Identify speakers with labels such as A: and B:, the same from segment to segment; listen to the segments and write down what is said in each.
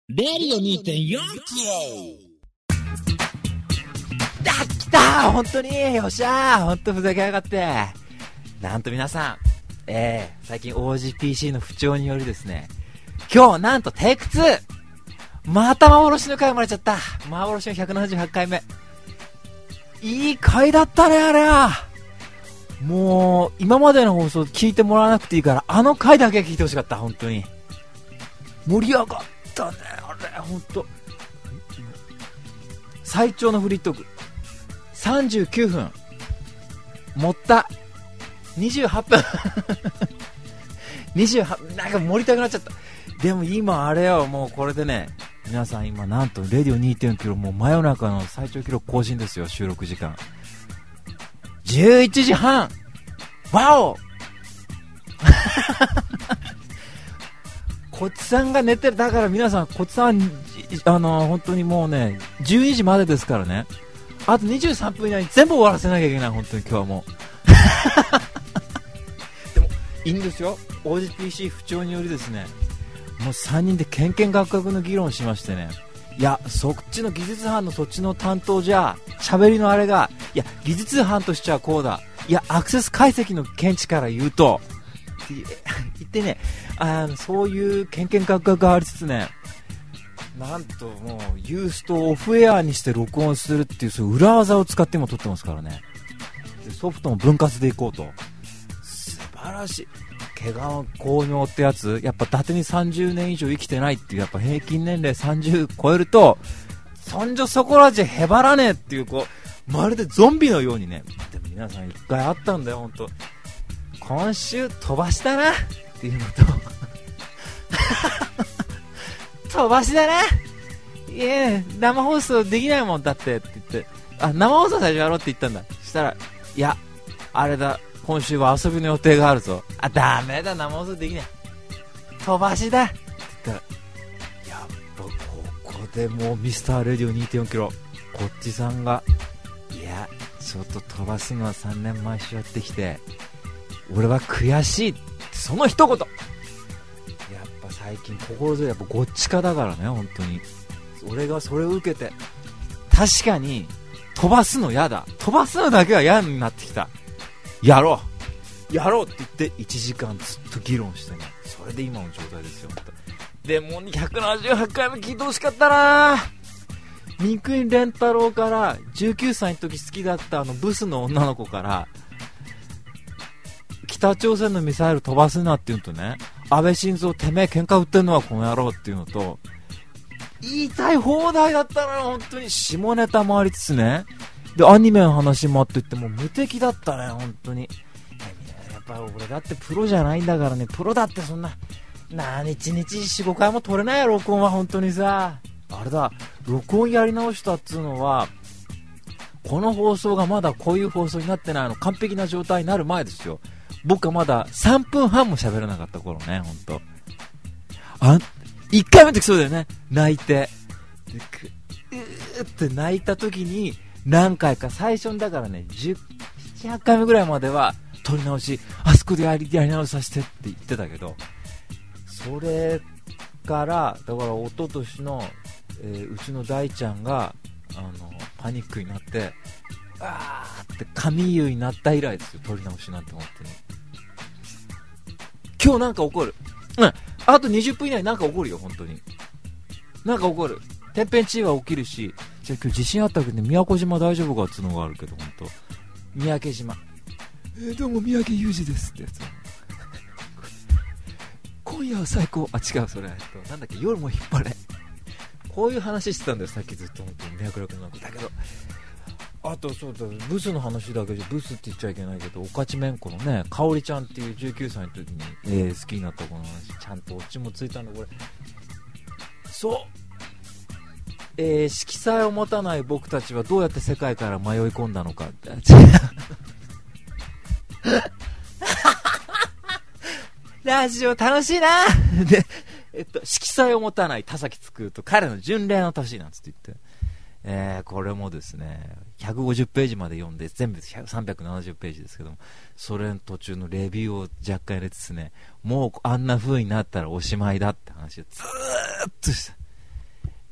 A: レディオ 2.4 キロ。
B: 来た本当によっしゃー、本当ふざけやがって。なんと皆さん、最近 OGPC の不調によりですね、今日なんとテイク2、また幻の回生まれちゃった。幻の178回目。いい回だったね、あれは。もう今までの放送聞いてもらわなくていいから、あの回だけ聞いてほしかった。本当に盛り上がったね、あれ本当。最長のフリートーク39分持った28分28、なんか盛りたくなっちゃった。でも今あれよ、もうこれでね、皆さん今なんとレディオ 2.4 キロ、もう真夜中の最長記録更新ですよ。収録時間11時半。ワオこっちさんが寝てる。だから皆さん、こっちさん本当にもうね12時までですからね。あと23分以内に全部終わらせなきゃいけない。本当に今日はもうでもいいんですよ。 OGPC 不調によりですね、もう3人でケンケンガクガクの議論しましてね、いやそっちの技術班のそっちの担当じゃ喋りのあれが、いや技術班としてはこうだ、いやアクセス解析の見地から言うとって言ってね、そういうケンケンガクガクがありつつね、なんともうユーストをオフエアにして録音するっていう、そういう裏技を使って今撮ってますからね。でソフトも分割でいこうと。素晴らしい。怪我の巧妙ってやつ、やっぱ伊達に30年以上生きてないっていう、やっぱ平均年齢30超えるとそんじょそこらじゃへばらねえっていう、こうまるでゾンビのようにね。でも皆さん一回あったんだよ本当。今週飛ばしたなっていうのと飛ばしだな、いや生放送できないもんだってって言って、生放送最初やろうって言ったんだ。そしたら、いやあれだ、今週は遊びの予定があるぞ。ダメだ、生放送できない、飛ばしだって言ったら、やっぱここでもうミスターレディオ 2.4 キロこっちさんが、いやちょっと飛ばすのは3年毎週やってきて俺は悔しいって、その一言。やっぱ最近心強い、やっぱごっちかだからね本当に。俺がそれを受けて、確かに飛ばすの嫌だ、飛ばすのだけは嫌になってきた、やろうって言って1時間ずっと議論してね、それで今の状態ですよ本当。でも178回目聞いてほしかったな。三國連太郎から19歳の時好きだったブスの女の子から、北朝鮮のミサイル飛ばすなって言うとね、安倍晋三てめえ喧嘩売ってんのはこの野郎っていうのと、言いたい放題だったな本当に。下ネタもありつつね、でアニメの話もあって言っても無敵だったね本当に。やっぱ俺だってプロじゃないんだからね。プロだってそんな1日 4,5 回も撮れないよ録音は本当にさ。あれだ、録音やり直したっつうのはこの放送がまだこういう放送になってない完璧な状態になる前ですよ。僕はまだ3分半も喋らなかった頃ね本当。1回目の時そうだよね、泣いてって泣いた時に何回か、最初にだからね7、8回目ぐらいまでは撮り直し、あそこでやり直しさせてって言ってたけど、それからだから一昨年の、うちの大ちゃんがパニックになってって神優になった以来ですよ、撮り直しなんて本当に。今日なんか起こる、あと20分以内になんか起こるよ本当に。なんか起こる、天変地異は起きるし。じゃあ今日地震あったけどね、宮古島大丈夫かっつうのがあるけど本当。三宅島、どうも三宅裕二ですってやつ今夜は最高、違うそれなんだっけ、夜も引っ張れ、こういう話してたんだよさっきずっと本当に脈絡の中だけど。あとそうだ、ブスの話だけじゃ、ブスって言っちゃいけないけど、おかちめんこのね、かおりちゃんっていう19歳の時に、好きになった子の話、ちゃんとオチもついたんだこれ。そう、色彩を持たない僕たちはどうやって世界から迷い込んだのかラジオ楽しいなで、色彩を持たない田崎作ると彼の巡礼の年なんつって言って、これもですね150ページまで読んで、全部370ページですけども、それの途中のレビューを若干入れつつね、もうあんな風になったらおしまいだって話をずーっとした。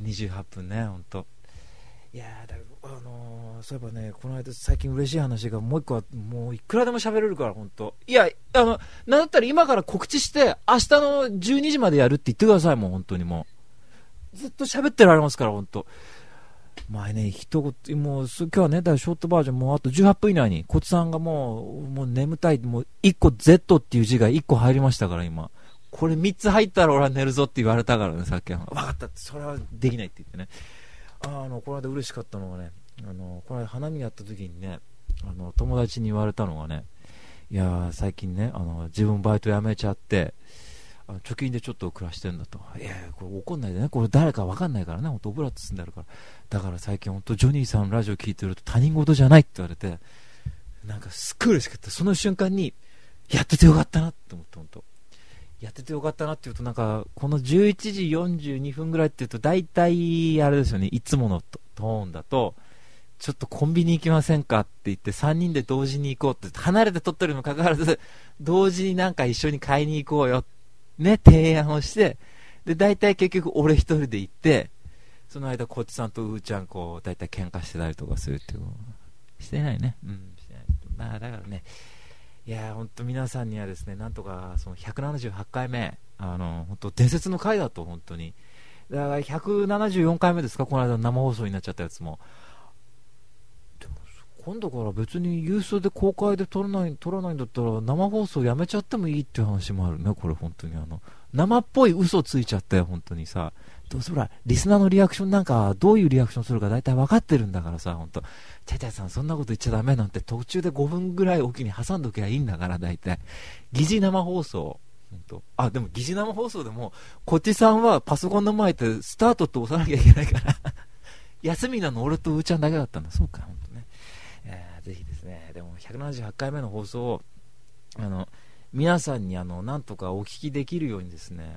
B: 28分ね、ほんと。いやだそういえばね、この間最近嬉しい話がもう一個は、もういくらでも喋れるから、ほんと。いや、なんだったら今から告知して、明日の12時までやるって言ってください、もう本当にもう。ずっと喋ってられますから、ほんと。前ね、一言、もう、今日はね、だからショートバージョン、もうあと18分以内に、コツさんがもう眠たい、もう1個 Z っていう字が1個入りましたから、今。これ3つ入ったら俺は寝るぞって言われたからね、さっき。分かったって、それはできないって言ってね。この間嬉しかったのがね、この間花見やった時にね、友達に言われたのがね、いやー、最近ね、自分バイト辞めちゃって、貯金でちょっと暮らしてんだと。いやこれ怒んないでね、これ誰か分かんないからね、ほんとオブラート包んであるから。だから最近ほんとジョニーさんのラジオ聞いてると他人事じゃないって言われて、なんかすっごい嬉しかった。その瞬間にやっててよかったなって思って、ほんとやっててよかったなって言うと、なんかこの11時42分ぐらいって言うと大体あれですよね、いつものトーンだとちょっとコンビニ行きませんかって言って3人で同時に行こうって、離れて撮ってるにもかかわらず同時になんか一緒に買いに行こうよね、提案をして、で大体結局俺一人で行って、その間こっちさんとうーちゃんこう大体喧嘩してたりとかするっていう。してないね、してない。まあだからね、いや本当皆さんにはですね、なんとかその178回目、本当伝説の回だと、本当に。だから174回目ですか、この間生放送になっちゃったやつも。でも今度から別に郵送で公開で撮らないんだったら生放送やめちゃってもいいっていう話もあるね、これ本当に。生っぽい嘘ついちゃったよ、本当にさ。どうせほらリスナーのリアクションなんかどういうリアクションするか大体分かってるんだからさ、本当チャチャさんそんなこと言っちゃダメなんて途中で5分ぐらいおきに挟んどきゃいいんだから、大体疑似生放送、本当。でも疑似生放送でもこっちさんはパソコンの前でスタートって押さなきゃいけないから休みなの俺とうーちゃんだけだったんだ。そうか、本当ね。ぜひですね、でも178回目の放送を皆さんになんとかお聞きできるようにですね、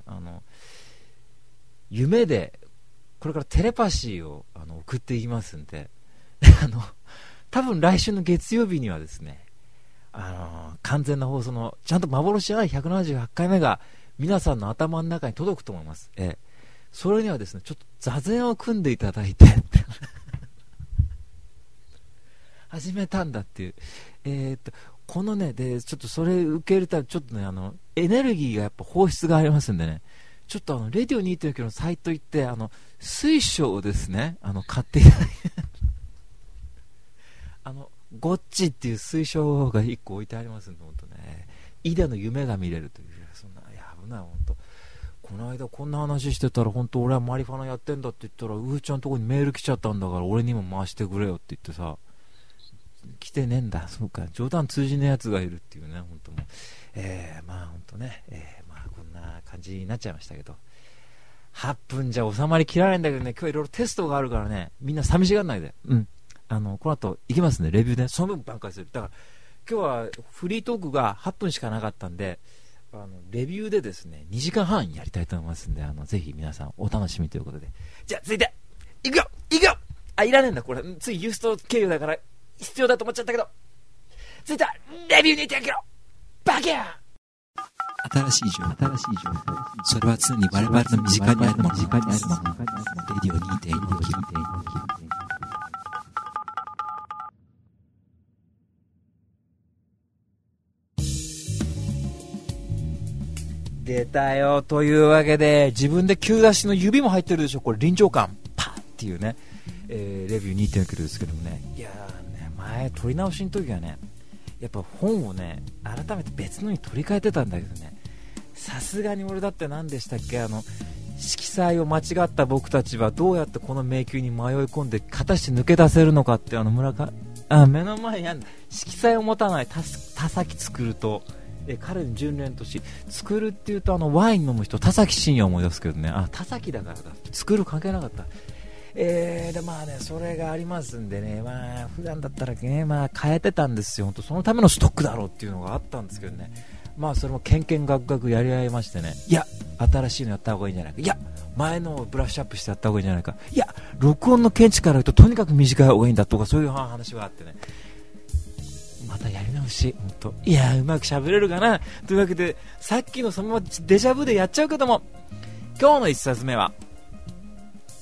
B: 夢でこれからテレパシーを送っていきますんで多分来週の月曜日にはですね、完全な放送のちゃんと幻じゃない178回目が皆さんの頭の中に届くと思います。それにはですね、ちょっと座禅を組んでいただいて始めたんだっていう、このね、でちょっとそれ受け入れたらちょっとね、エネルギーがやっぱ放出がありますんでね、ちょっとレディオ 2.9 のサイト行って水晶をですね買っていただいてゴッチっていう水晶が1個置いてありますんで、本当ね、イデの夢が見れるという、そんな、いや危ない、本当。この間こんな話してたら、本当俺はマリファナやってんだって言ったら、うーちゃんのとこにメール来ちゃったんだから俺にも回してくれよって言ってさ、来てねえんだ。そうか、冗談通じねえやつがいるっていうね、本当もまあ本当ね、こんな感じになっちゃいましたけど、8分じゃ収まりきらないんだけどね、今日いろいろテストがあるからね、みんな寂しがらないで、この後行きますね、レビューで、その分挽回する。だから今日はフリートークが8分しかなかったんで、レビューでですね2時間半やりたいと思いますんで、ぜひ皆さんお楽しみということで、じゃあ続いていくよいらねえんだこれ、ついユースト経由だから必要だと思っちゃったけど、続いてはレビューに行ってやるよバキャー。
A: 新しい情報、それは常に我々の身近にあるもの、レディオ 2.9。
B: 出たよ。というわけで、自分で急出しの指も入ってるでしょ、これ臨場感パッっていうね、レビュー 2.9 ですけどもね、いやーね、前撮り直しの時はね、やっぱ本をね改めて別のに取り替えてたんだけどね、さすがに俺だって何でしたっけ、色彩を間違った僕たちはどうやってこの迷宮に迷い込んで果たして抜け出せるのかって、目の前にある色彩を持たない田崎作ると、彼に純連とし作るっていうとワイン飲む人田崎真也を思い出すけどね、田崎だからだ、作る関係なかった。でまあね、それがありますんでね、普段だったらね、変えてたんですよ、本当そのためのストックだろうっていうのがあったんですけどね、それもけんけんがくがくやり合いましてね、いや新しいのやった方がいいんじゃないか、いや前のをブラッシュアップしてやった方がいいんじゃないか、いや録音の見地から言うととにかく短い方がいいんだとか、そういう話があってね、またやり直し、本当いやうまく喋れるかな。というわけでさっきのそのままデジャブでやっちゃうけども、今日の1冊目は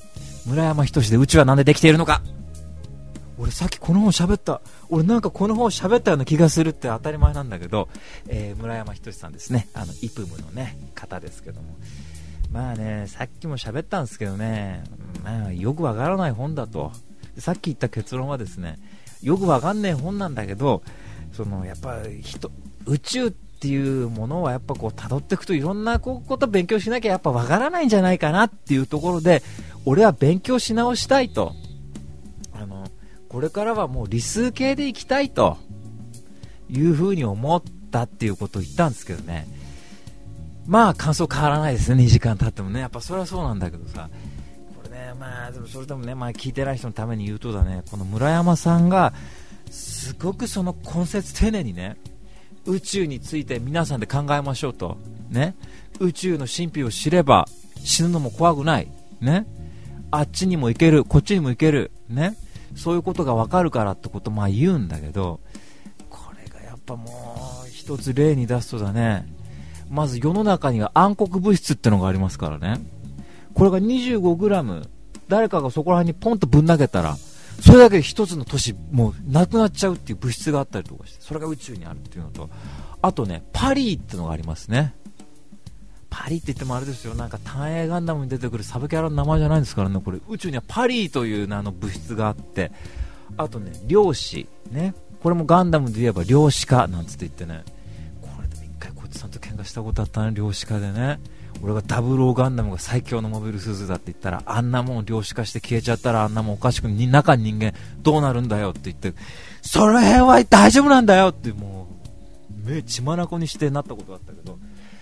B: 村山仁で宇宙はなんでできているのか。俺さっきこの本喋った。俺なんかこの本喋ったような気がするって当たり前なんだけど、村山仁さんですね。イプムのね、方ですけども。まあね、さっきも喋ったんですけどね、まあよくわからない本だと。さっき言った結論はですね、よくわかんない本なんだけど、やっぱ宇宙っていうものはやっぱこう辿っていくといろんなこと勉強しなきゃやっぱわからないんじゃないかなっていうところで、俺は勉強し直したいと。これからはもう理数系でいきたいというふうに思ったっていうことを言ったんですけどね、まあ感想変わらないですね。2時間経ってもね、やっぱそれはそうなんだけどさ、これね、まあでもそれでもね、まあ聞いてない人のために言うとだね、この村山さんがすごく根節丁寧にね、宇宙について皆さんで考えましょうとね、宇宙の神秘を知れば死ぬのも怖くないね、あっちにも行けるこっちにも行けるね、そういうことが分かるからってことをまあ言うんだけど、これがやっぱもう一つ例に出すとだね、まず世の中には暗黒物質ってのがありますからね、これが 25g 誰かがそこら辺にポンとぶん投げたらそれだけで一つの都市もうなくなっちゃうっていう物質があったりとかして、それが宇宙にあるっていうのと、あとねパリーってのがありますね。パリって言ってもあれですよ、なんか単影ガンダムに出てくるサブキャラの名前じゃないんですからね。これ宇宙にはパリーという名の物質があって、あとね量子ね、これもガンダムで言えば量子化なんつって言ってね、これでも一回こいつさんと喧嘩したことあったね、量子化でね。俺が00ガンダムが最強のモビルスーツだって言ったら、あんなもん量子化して消えちゃったらあんなもんおかしく中に人間どうなるんだよって言って、その辺は大丈夫なんだよってもう目血眼にしてなったことがあったけど、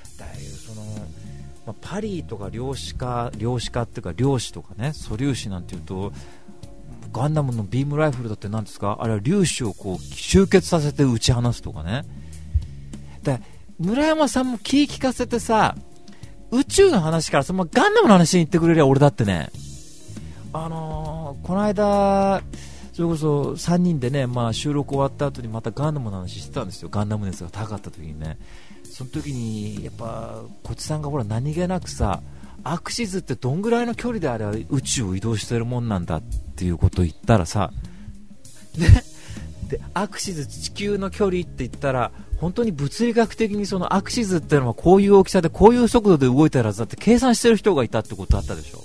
B: パリとか量子化っていうか量子とかね、素粒子なんていうと、ガンダムのビームライフルだって何ですか、あれは粒子をこう集結させて撃ち放すとかね。で村山さんも気利かせてさ、宇宙の話からガンダムの話に行ってくれりゃ俺だってね、この間それこそ3人でね、まあ、収録終わった後にまたガンダムの話してたんですよ。ガンダム熱が高かった時にね、その時にやっぱこっちさんがほら何気なくさ、アクシズってどんぐらいの距離であれば宇宙を移動してるもんなんだっていうことを言ったらさ、でアクシズ地球の距離って言ったら本当に物理学的にそのアクシズってのはこういう大きさでこういう速度で動いてるはずだって計算してる人がいたってことあったでしょ。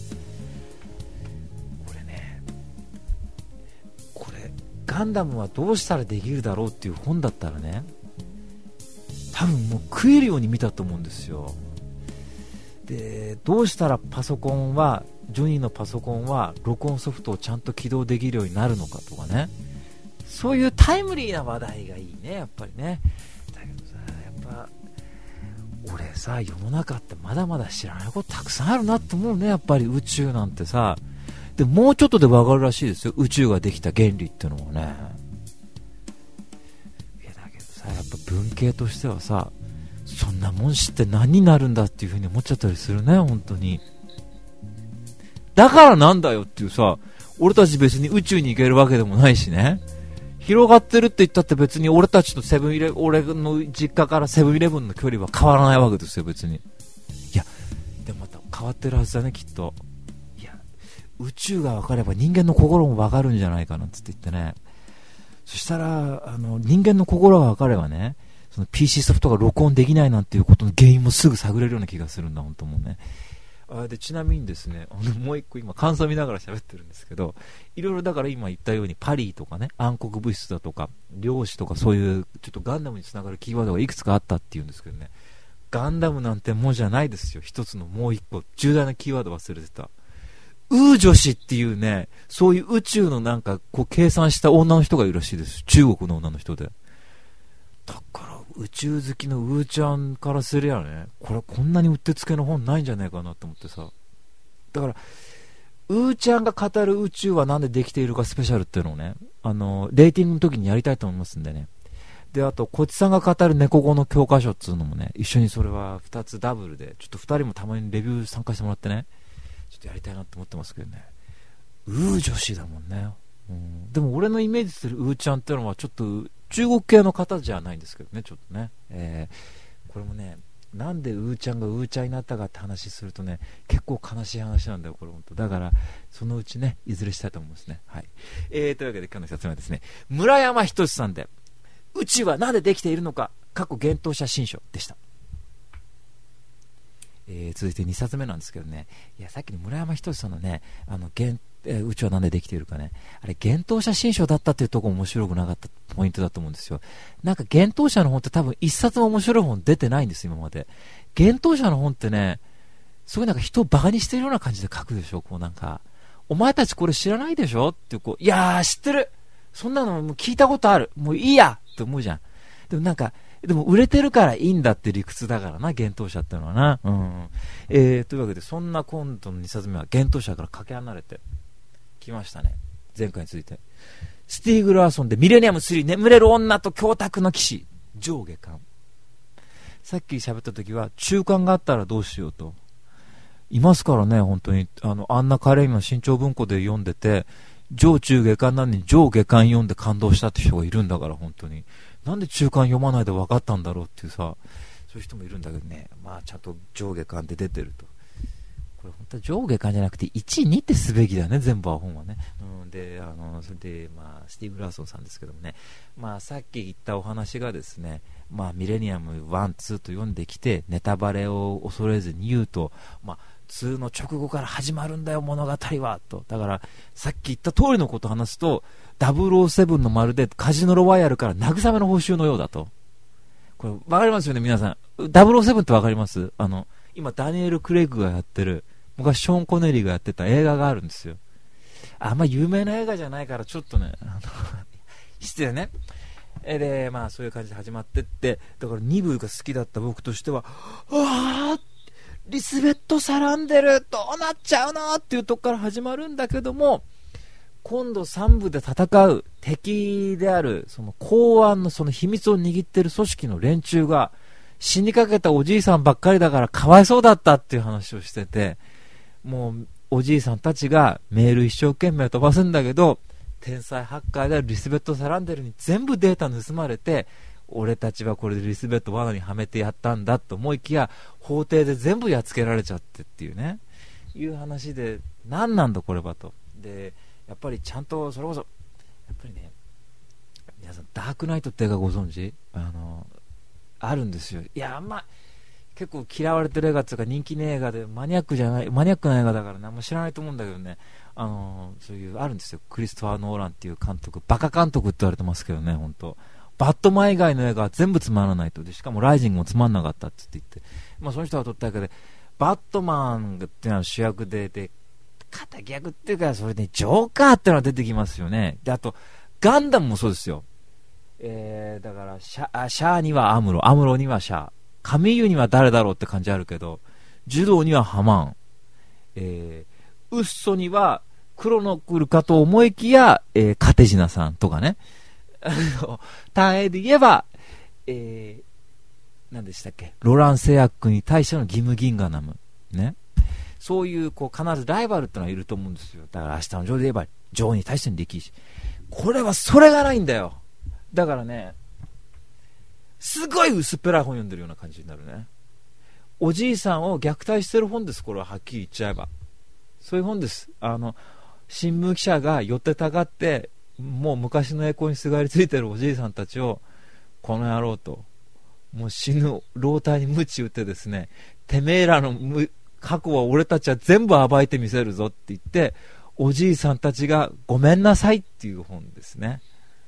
B: これガンダムはどうしたらできるだろうっていう本だったらね、多分もう食えるように見たと思うんですよ。でどうしたらジョニーのパソコンは録音ソフトをちゃんと起動できるようになるのかとかね、そういうタイムリーな話題がいいね、やっぱりね。だけどさ、やっぱ俺さ、世の中ってまだまだ知らないことたくさんあるなって思うね、やっぱり宇宙なんてさ。でもうちょっとで分かるらしいですよ、宇宙ができた原理っていうのもね。だけどさ、やっぱ文系としてはさ、そんなもん知って何になるんだっていう風に思っちゃったりするね、本当に。だからなんだよっていうさ、俺たち別に宇宙に行けるわけでもないしね、広がってるって言ったって別に俺たちと俺の実家からセブンイレブンの距離は変わらないわけですよ、別に。いやでもまた変わってるはずだね、きっと。いや宇宙が分かれば人間の心も分かるんじゃないかなって言ってね。そしたら人間の心が分かればね、その PC ソフトが録音できないなんていうことの原因もすぐ探れるような気がするんだ、本当もうね。でちなみにですね、もう一個今感想見ながら喋ってるんですけど、いろいろだから今言ったようにパリとかね、暗黒物質だとか量子とかそういうちょっとガンダムにつながるキーワードがいくつかあったっていうんですけどね、ガンダムなんてもんじゃないですよ。一つのもう一個重大なキーワード忘れてた。ウー女子っていうね、そういう宇宙のなんかこう計算した女の人がいるらしいです。中国の女の人で。だから宇宙好きのウーちゃんからすりゃね、こんなにうってつけの本ないんじゃないかなと思ってさ。だからウーちゃんが語る宇宙はなんでできているかスペシャルっていうのをね、レーティングの時にやりたいと思いますんでね。であとこっちさんが語る猫語の教科書っていうのもね、一緒にそれは2つダブルでちょっと2人もたまにレビュー参加してもらってね、ちょっとやりたいなと思ってますけどね。ウー女子だもんね。でも俺のイメージするウーちゃんっていうのはちょっと中国系の方じゃないんですけどね、ちょっとね、これもねなんでうーちゃんがうーちゃんになったかって話するとね、結構悲しい話なんだよこれ本当。だからそのうちねいずれしたいと思うんですね。はい。というわけで今日の一つ目はですね、村山仁さんで宇宙はなんでできているのか過去幻冬者新書でした。続いて2冊目なんですけどね、いやさっきの村山仁さんのね、宇宙はなんでできているかね、あれ幻冬者新書だったっていうところ面白くなかったポイントだと思うんですよ。なんか幻冬者の本って多分1冊も面白い本出てないんです今まで。幻冬者の本ってね、すごいなんか人をバカにしてるような感じで書くでしょ。こうなんかお前たちこれ知らないでしょってこう、いやー知ってる、そんなのもう聞いたことある、もういいやって思うじゃん。でもなんかでも売れてるからいいんだって理屈だからな、幻冬者ってのはな。というわけでそんな今度の2冊目は幻冬者からかけ離れてきましたね。前回についてスティーグ・ラーソンでミレニアム3眠れる女と供託の騎士上下巻。さっき喋った時は中間があったらどうしようといますからね、本当にあんなカレーの新潮文庫で読んでて上中下巻なのに上下巻読んで感動したって人がいるんだから、本当になんで中間読まないで分かったんだろうっていうさ、そういう人もいるんだけどね。まあちゃんと上下巻で出てると、これ本当は上下巻じゃなくて1、2ってすべきだね、全部は本はね。でそれでまあスティーブ・ラーソンさんですけどもね、まあさっき言ったお話がですね、まあミレニアム1、2と読んできてネタバレを恐れずに言うと、まあ2の直後から始まるんだよ物語はと。だからさっき言った通りのことを話すと007のまるでカジノロワイヤルから慰めの報酬のようだと。これ分かりますよね皆さん。007って分かります？今ダニエル・クレイグがやってる、昔ショーン・コネリーがやってた映画があるんですよ。あんま有名な映画じゃないからちょっとね失礼ね。でまあそういう感じで始まってって、だから2部が好きだった僕としては、わーリスベット・サランデルどうなっちゃうのっていうとこから始まるんだけども、今度3部で戦う敵であるその公安のその秘密を握ってる組織の連中が死にかけたおじいさんばっかりだからかわいそうだったっていう話をしてて、もうおじいさんたちがメール一生懸命飛ばすんだけど、天才ハッカーであるリスベット・サランデルに全部データ盗まれて、俺たちはこれでリスベット罠にはめてやったんだと思いきや法廷で全部やっつけられちゃってっていうね、いう話で、何なんだこれはと。でやっぱりちゃんとそれこそやっぱりね、皆さんダークナイトって映画ご存知？あるんですよ。いやまあ結構嫌われてる映画っていうか人気の映画でマニアックな映画だからね、あんま知らないと思うんだけどね、そういうあるんですよ。クリストファー・ノーランっていう監督、バカ監督って言われてますけどね、本当バットマン以外の映画は全部つまらないと。でしかもライジングもつまんなかったって言って、まあその人が撮ったわけで、バットマンっていうのは主役で敵役っていうか、それでジョーカーっていうのが出てきますよね。であとガンダムもそうですよ。だからシャアにはアムロにはシャア、カミーユには誰だろうって感じあるけど、ジュドーにはハマン、ウッソにはクロノクルかと思いきや、カテジナさんとかね。単影で言えば、何でしたっけ、ロラン製薬に対してのギム・ギンガナムね。そういうこう必ずライバルってのはいると思うんですよ。だから明日のジョーで言えばジョーに対しての力士、これはそれがないんだよ。だからね、すごい薄っぺらい本読んでるような感じになるね。おじいさんを虐待してる本です。これははっきり言っちゃえばそういう本です。新聞記者が寄ってたがってもう昔の栄光にすがりついてるおじいさんたちを、この野郎と、もう死ぬ老体に鞭打ってですね、てめえらの過去は俺たちは全部暴いてみせるぞって言って、おじいさんたちがごめんなさいっていう本ですね。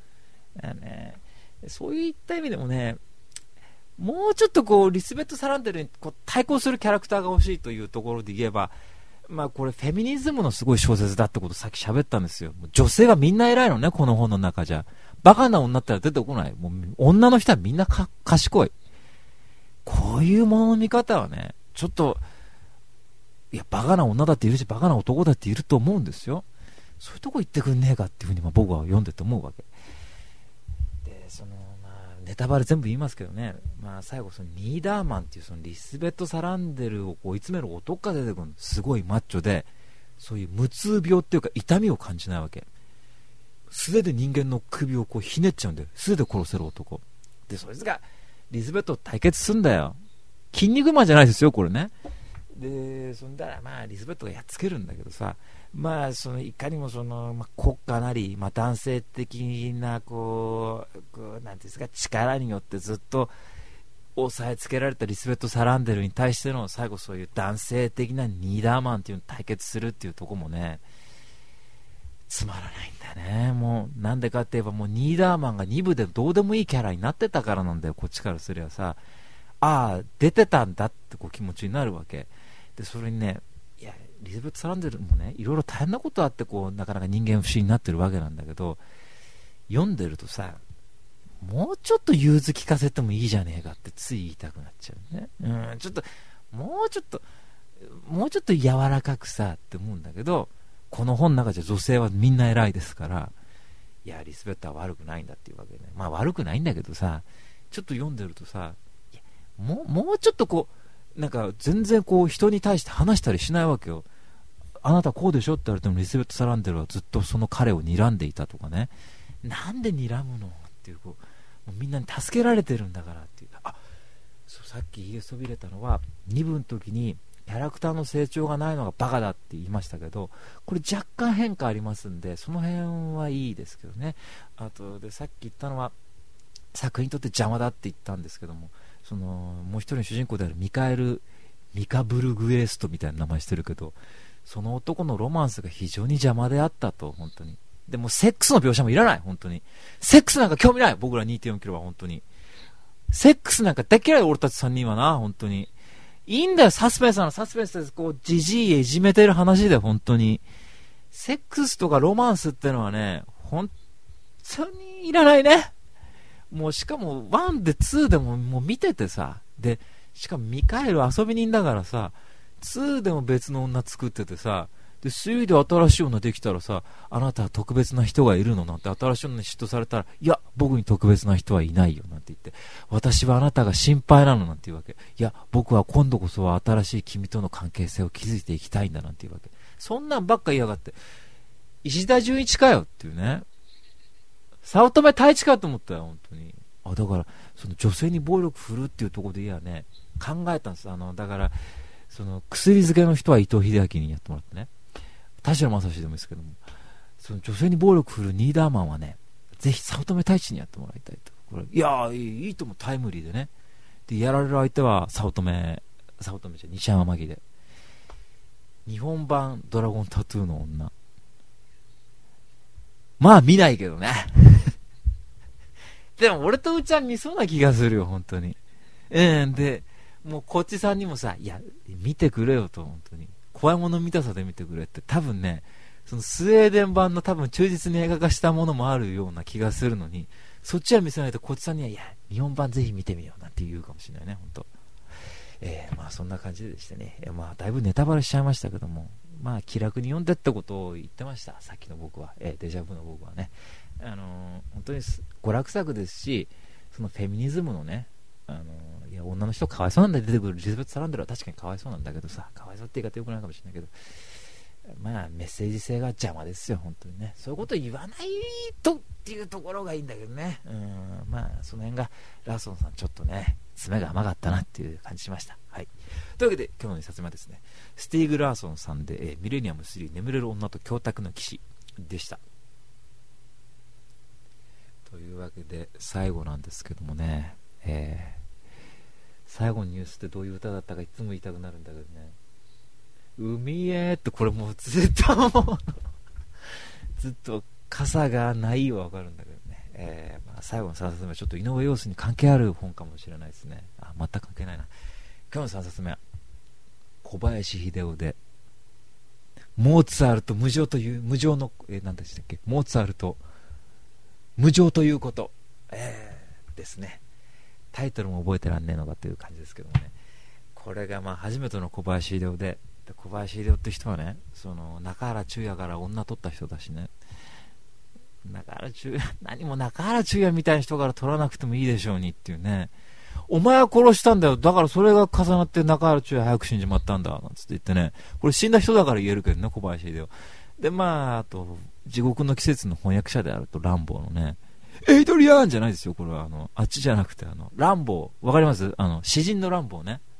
B: そういった意味でもね、もうちょっとこうリスベット・サランデルにこう対抗するキャラクターが欲しいというところで言えば、まあこれフェミニズムのすごい小説だってことをさっき喋ったんですよ。女性はみんな偉いのね、この本の中じゃ。バカな女ってのは出てこない。もう女の人はみんな賢い。こういうものの見方はね、ちょっと、いやバカな女だっているしバカな男だっていると思うんですよ。そういうとこ行ってくんねえかっていうふうに僕は読んでて思うわけで、ネタバレ全部言いますけどね、まあ、最後そのニーダーマンっていうそのリスベット・サランデルを追い詰める男が出てくるの。すごいマッチョで、そういう無痛病っていうか痛みを感じないわけ。素手で人間の首をこうひねっちゃうんだよ。素手で殺せる男で、そいつがリスベットと対決すんだよ。 筋肉マンじゃないですよこれね。でそんだらまあリズベットがやっつけるんだけどさ、まあそのいかにもその、まあ、国家なり、まあ、男性的なこうなんていうんですか、力によってずっと抑えつけられたリスベット・サランデルに対しての最後そういう男性的なニーダーマンっていうのを対決するっていうところもね、つまらないんだよね。もうなんでかって言えば、もうニーダーマンが2部でどうでもいいキャラになってたからなんだよ。こっちからすればさ、ああ出てたんだってこう気持ちになるわけで、それにね、いやリズベット・サランデルもね、いろいろ大変なことあってこうなかなか人間不信になってるわけなんだけど、読んでるとさ、もうちょっと融通聞かせてもいいじゃねえかってつい言いたくなっちゃうね。ちょっともうちょっと柔らかくさって思うんだけど、この本の中じゃ女性はみんな偉いですから、いやリスベットは悪くないんだっていうわけで、まあ悪くないんだけどさ、ちょっと読んでるとさ、もうちょっとこうなんか全然こう人に対して話したりしないわけよ。あなたこうでしょって言われてもリスベット・サランデルはずっとその彼を睨んでいたとかね、なんで睨むのっていう、こうもうみんなに助けられてるんだからっていう。そう、さっき言いそびれたのは2部の時にキャラクターの成長がないのがバカだって言いましたけど、これ若干変化ありますんで、その辺はいいですけどね。あとでさっき言ったのは作品にとって邪魔だって言ったんですけども、そのもう一人の主人公であるミカブルグエストみたいな名前してるけど、その男のロマンスが非常に邪魔であったと。本当に。でもセックスの描写もいらない。本当にセックスなんか興味ない。僕ら 2.4 キロは本当にセックスなんか大嫌い。俺たち3人はな、本当にいいんだよ。サスペンスなの、サスペンスです。こうジジイへいじめてる話で、本当にセックスとかロマンスってのはね、本当にいらないね。もうしかも1で2でももう見ててさ、でしかもミカエル遊び人だからさ、2でも別の女作っててさ、で3で新しい女できたらさ、あなたは特別な人がいるのなんて新しい女に嫉妬されたら、いや僕に特別な人はいないよなんて言って、私はあなたが心配なのなんて言うわけ。いや僕は今度こそは新しい君との関係性を築いていきたいんだなんて言うわけ。そんなんばっか言いやがって、石田純一かよっていうね。早乙女太一かと思ったよ本当に。だからその女性に暴力振るっていうところでいやね、考えたんです。だからその薬漬けの人は伊藤英明にやってもらってね、田代正史でもいいですけども、その女性に暴力振るニーダーマンはね、ぜひ早乙女太一にやってもらいたいと。これいやいいとも、タイムリーでね。でやられる相手は早乙女じゃ西山真紀で、日本版ドラゴンタトゥーの女、まあ見ないけどねでも俺とうちは見そうな気がするよ本当に。でもうこっちさんにもさ、いや見てくれよと、本当に怖いもの見たさで見てくれって。多分ね、そのスウェーデン版の多分忠実に映画化したものもあるような気がするのに、そっちは見せないとこっちさんには、いや日本版ぜひ見てみようなんて言うかもしれないね本当。まあそんな感じでしてね、まあだいぶネタバレしちゃいましたけども、まあ気楽に読んでってことを言ってました、さっきの僕は。デジャブの僕はね、本当に娯楽作ですし、そのフェミニズムのね、いや女の人かわいそうなんだ出てくるリズベット・サランデルは確かにかわいそうなんだけどさ、かわいそうって言い方よくないかもしれないけど、まあメッセージ性が邪魔ですよ本当にね。そういうこと言わないとっていうところがいいんだけどね。まあその辺がラーソンさんちょっとね爪が甘かったなっていう感じしました。はい。というわけで今日の2冊目はですね、スティーグ・ラーソンさんで、ミレニアム3眠れる女と教託の騎士でした。というわけで最後なんですけどもね、最後のニュースってどういう歌だったかいつも言いたくなるんだけどね、海へって、これもうずっと傘がないはわかるんだけどね、まあ、最後の3冊目はちょっと井上陽水に関係ある本かもしれないですね。全く関係ないな。今日の3冊目は小林秀夫でモーツァルト無常という無常の、何でしたっけ、モーツァルト無常ということ、ですね。タイトルも覚えてらんねえのかという感じですけどもね、これがまあ初めての小林秀夫で、小林秀夫って人はね、その中原中也から女取った人だしね、中原中也、何も中原中也みたいな人から取らなくてもいいでしょうにっていうね、お前は殺したんだよ、だからそれが重なって中原中也早く死んじまったんだなんつって言ってね、これ死んだ人だから言えるけどね、小林秀夫で、まああと地獄の季節の翻訳者であるとランボーのね、エイドリアンじゃないですよ、これはあっちじゃなくてランボー、わかります？詩人のランボーね、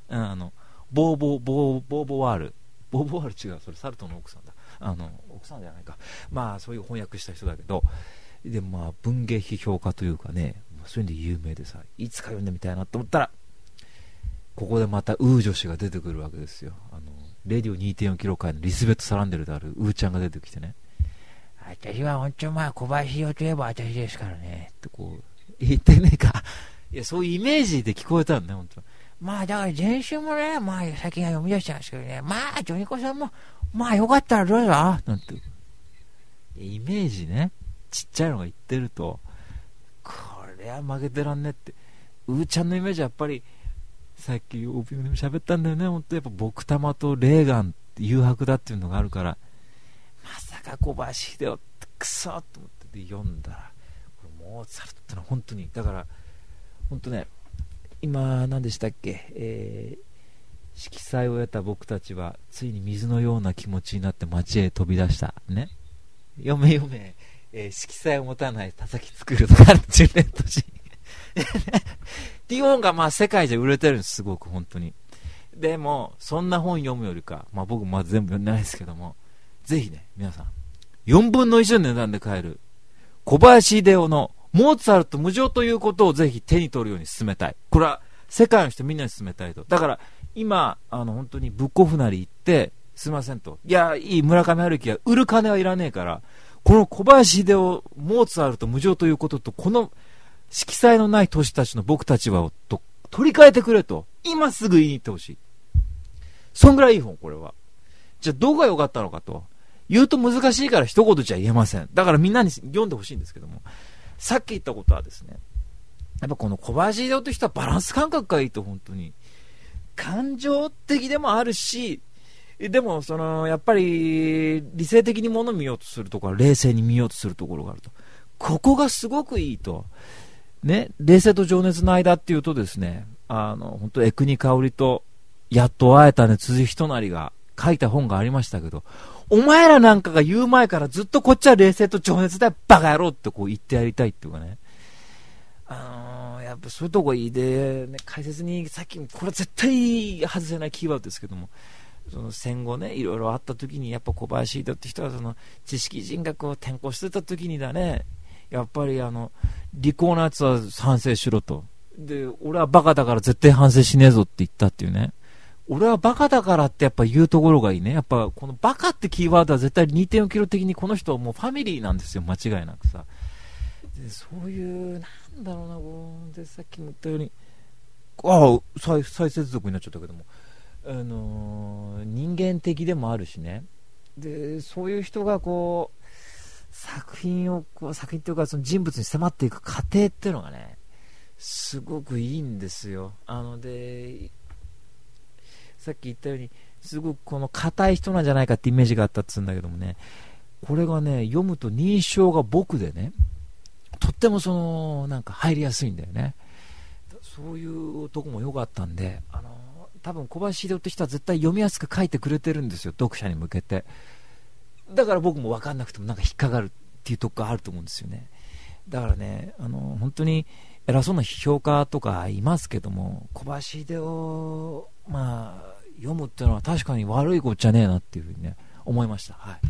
B: ボーワール違う、それサルトの奥さんだ、奥さんじゃないか、まあそういう翻訳した人だけど、でまあ文芸批評家というかね、そういうので有名でさ、いつか読んでみたいなと思ったら、ここでまたウー女子が出てくるわけですよ。レディオ 2.4 キロ回のリスベット・サランデルであるウーちゃんが出てきてね、私は本当まあ小林よといえば私ですからねってこう言ってねえか、いやそういうイメージで聞こえたんだね、本当。まあだから前週もね、まあ最近は読み出したんですけどね、まあジョニコさんもまあよかったらどうだなんてイメージね、ちっちゃいのが言ってると、これは負けてらんねって。うーちゃんのイメージはやっぱりさっきオープニングでも喋ったんだよね、本当やっぱ僕玉とレーガン誘白だっていうのがあるから、まさか小林秀夫ってクソと思って読んだら、これモーツァルトってのは本当にだから本当ね、今何でしたっけ、色彩を得た僕たちはついに水のような気持ちになって街へ飛び出したね、読め、色彩を持たない田崎作るとか10年都市っていう本がまあ世界で売れてるんです、すごく本当に。でもそんな本読むよりか、まあ僕まだ全部読んでないですけども、ぜひね皆さん4分の1の値段で買える小林秀夫のモーツァルト無常ということをぜひ手に取るように進めたい。これは世界の人みんなに進めたいと。だから今本当にブックオフなり行ってすいませんと、いやいい村上春樹は売る金はいらねえから、この小林秀夫モーツァルト無常ということと、この色彩のない都市たちの僕たちはと取り替えてくれと今すぐ言いに行ってほしい。そんぐらいいい本、これは。じゃあどこが良かったのかと言うと難しいから一言じゃ言えません。だからみんなに読んでほしいんですけども、さっき言ったことはですね、やっぱこの小林秀夫という人はバランス感覚がいいと、本当に感情的でもあるし、でもやっぱり理性的に物を見ようとするところは冷静に見ようとするところがあると、ここがすごくいいとね。冷静と情熱の間っていうとですね、本当江国香織とやっと会えたね辻仁成が書いた本がありましたけど、お前らなんかが言う前からずっとこっちは冷静と情熱だよバカ野郎ってこう言ってやりたいっていうかね、やっぱそういうとこいいで、ね、解説にさっきこれは絶対外せないキーワードですけども、その戦後ねいろいろあった時にやっぱ小林秀夫って人は知識人格を転校してた時にだね、やっぱり利口なやつは反省しろと、で俺はバカだから絶対反省しねえぞって言ったっていうね、俺はバカだからってやっぱ言うところがいいね。やっぱこのバカってキーワードは絶対 2.4 キロ的にこの人はもうファミリーなんですよ、間違いなくさ。でそういうなんだろうな、でさっきも言ったように再接続になっちゃったけども、人間的でもあるしね。でそういう人がこう作品というかその人物に迫っていく過程っていうのがねすごくいいんですよ。でさっき言ったようにすごくこの硬い人なんじゃないかってイメージがあったって言うんだけどもね、これがね読むと認証が僕でね、とってもなんか入りやすいんだよね。そういうとこも良かったんで、多分小林秀夫って人は絶対読みやすく書いてくれてるんですよ、読者に向けて。だから僕も分かんなくてもなんか引っかかるっていうとこがあると思うんですよね。だからね本当に偉そうな批評家とかいますけども、小林秀夫読むっていうのは確かに悪いことじゃねえなっていうふうにね思いました。はい。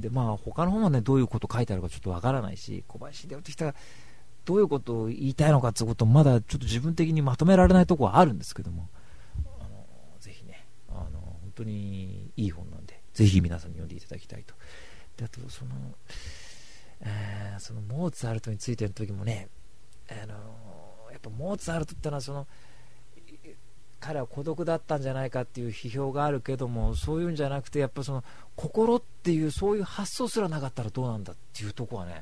B: で他の本はねどういうこと書いてあるかちょっとわからないし、小林秀夫って人がどういうことを言いたいのかってことをまだちょっと自分的にまとめられないところはあるんですけども、ぜひね本当にいい本なんでぜひ皆さんに読んでいただきたいと。であとそのモーツァルトについての時もね、やっぱモーツァルトってのは彼は孤独だったんじゃないかっていう批評があるけども、そういうんじゃなくてやっぱ心っていうそういう発想すらなかったらどうなんだっていうところはね、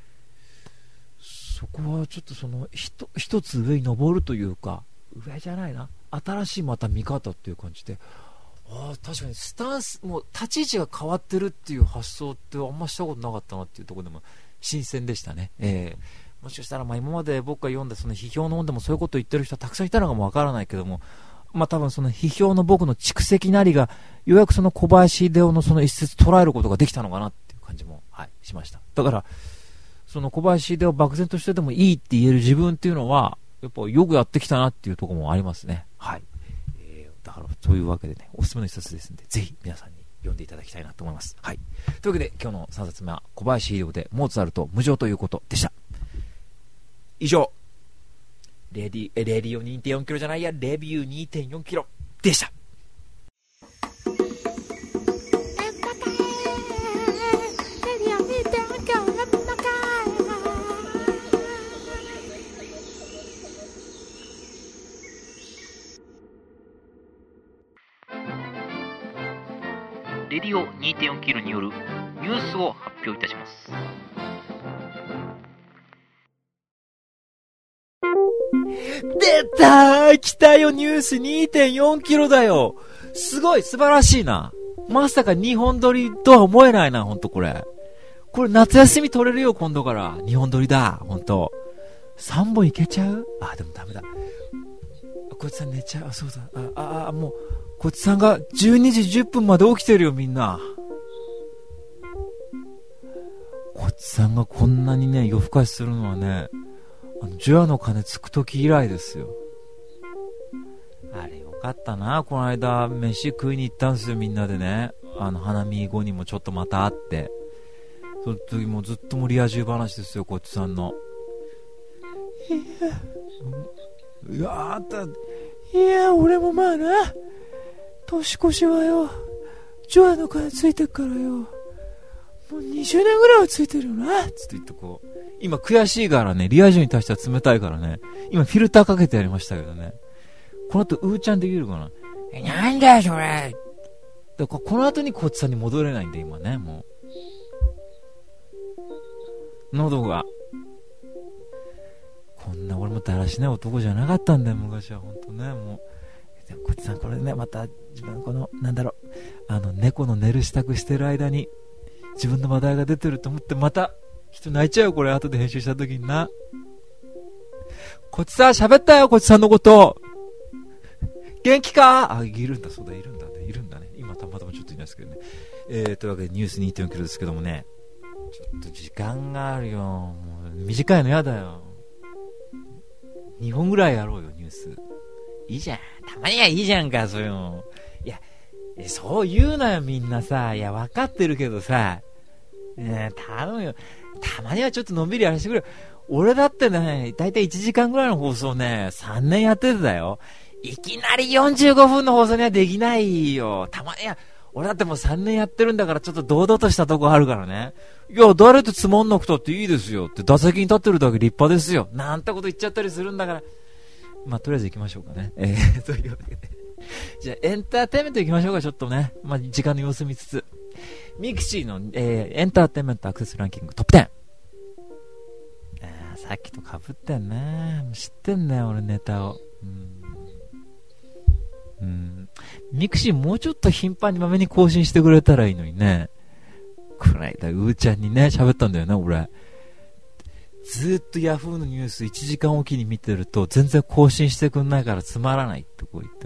B: そこはちょっと一つ上に登るというか、上じゃないな、新しいまた見方っていう感じで、確かにスタンスもう立ち位置が変わってるっていう発想ってあんましたことなかったなっていうところでも新鮮でしたね。もしかしたら今まで僕が読んだその批評の本でもそういうことを言ってる人はたくさんいたのかもわからないけども、多分その批評の僕の蓄積なりがようやく小林秀夫のその一節捉えることができたのかなっていう感じも、しました。だから小林秀夫漠然としてでもいいって言える自分っていうのはやっぱよくやってきたなっていうところもありますね。はい。 だからそういうわけでね、おすすめの一冊ですんで、ぜひ皆さんに読んでいただきたいなと思います。はい。というわけで今日の3冊目は小林秀夫でモーツァルト無常ということでした。以上、レディオ 2.4 キロじゃないや、レビュー 2.4 キロでした。レディオ 2.4 キロによるニュースを発表いたします。出たー、来たよ、ニュース 2.4 キロだよ。すごい、素晴らしいな。まさか2本撮りとは思えないな、ほんとこれ。これ夏休み撮れるよ、今度から。2本撮りだ、ほんと。3本いけちゃう？あ、でもダメだ。こいつさん寝ちゃう。あ、そうだ。もう、こいつさんが12時10分まで起きてるよ、みんな。こいつさんがこんなにね、夜更かしするのはね、除夜の鐘つくとき以来ですよ。あれよかったな、この間飯食いに行ったんですよ、みんなでね。花見後にもちょっとまた会って、その時もずっとリア充話ですよ、こっちさんの。いや俺もまあな、年越しはよ、除夜の鐘ついてっからよ、もう20年ぐらいはついてるよな、つって言ってこう。今悔しいからね、リア充に対しては冷たいからね、今フィルターかけてやりましたけどね。この後うーちゃんできるかな。なんだよそれ。だからこの後にこっちさんに戻れないんで今ね、もう喉がこんな俺もだらしない男じゃなかったんだよ昔は。ほんとね、もうでもこっちさんこれね、また自分このなんだろう、猫の寝る支度してる間に自分の話題が出てると思ってまた人泣いちゃうよ、これ後で編集した時にな。こっちさん喋ったよ、こっちさんのこと。元気か？あ、いるんだ、そうだ、いるんだね。今たまたまちょっといないですけどね。というわけでニュース 2.4 キロですけどもね、ちょっと時間があるよ。もう短いのやだよ。2本ぐらいやろうよ、ニュース。いいじゃん。たまにはいいじゃんか、そういうの。いや、そう言うなよ、みんなさ。いや、分かってるけどさ。頼むよ。たまにはちょっとのんびりやらせてくれ。俺だってね、だいたい1時間ぐらいの放送ね、3年やっててだよ。いきなり45分の放送にはできないよ。たまには、俺だってもう3年やってるんだからちょっと堂々としたとこあるからね。いや、誰ってつまんなくたっていいですよって、打席に立ってるだけ立派ですよ。なんてこと言っちゃったりするんだから。まあ、とりあえず行きましょうかね。というわけで。じゃあ、エンターテインメント行きましょうか、ちょっとね。まあ、時間の様子見つつ。ミクシーの、エンターテインメントアクセスランキングトップ10。さっきと被ってんね。知ってんね俺ネタを。ミクシーもうちょっと頻繁にまめに更新してくれたらいいのにね。この間うーちゃんにね喋ったんだよね俺。ずーっとヤフーのニュース1時間おきに見てると全然更新してくんないからつまらないってこう言って、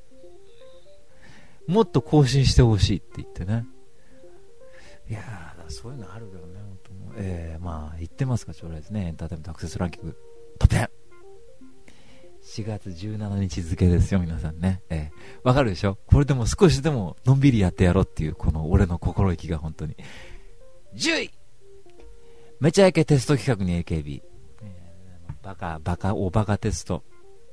B: もっと更新してほしいって言ってね。いやー、そういうのあるけどね、本当もまあ言ってますか、将来ですね。エンターテインメントアクセスランキングトップ10。4月17日付ですよ、皆さんね。わかるでしょ？これでも少しでものんびりやってやろうっていう、この俺の心意気が本当に。10位、めちゃイケテスト企画に AKB。バカテスト。